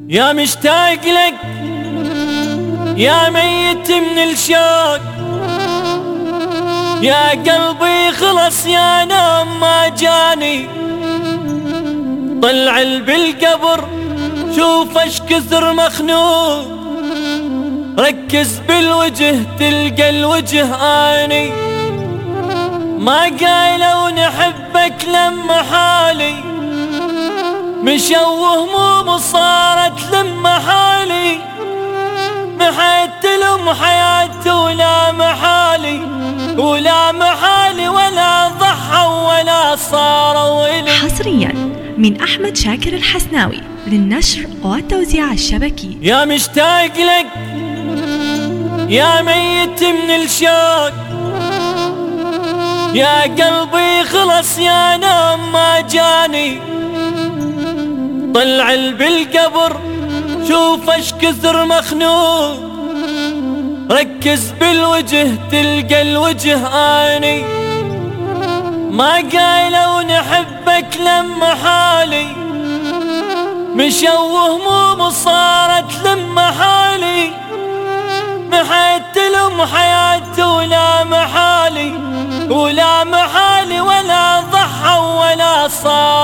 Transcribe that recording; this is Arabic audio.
يا مشتاق لك يا ميت من الشوق، يا قلبي خلص يا نوم ما جاني. طلع بالقبر شوف اش كثر مخنوق، ركز بالوجه تلقى الوجه اني. ما قالوا نحبك لما حالي، مشوه هموم صارت لما حالي. محيت لهم حياتي ولا محالي، ولا محالي ولا ضحوا ولا صاروا إلي. حصريا من أحمد شاكر الحسناوي للنشر والتوزيع الشبكي. يا مشتاق لك يا ميت من الشوق، يا قلبي خلص يا نوم ما جاني. طلع بالقبر شوف اش كثر مخنوق، ركز بالوجه تلقى الوجه اني. ما قالوا نحبك لما حالي، مشوه هموم صارت لما حالي. محيت لهم حياتي ولا محالي، ولا محالي ولا ضحوا ولا صار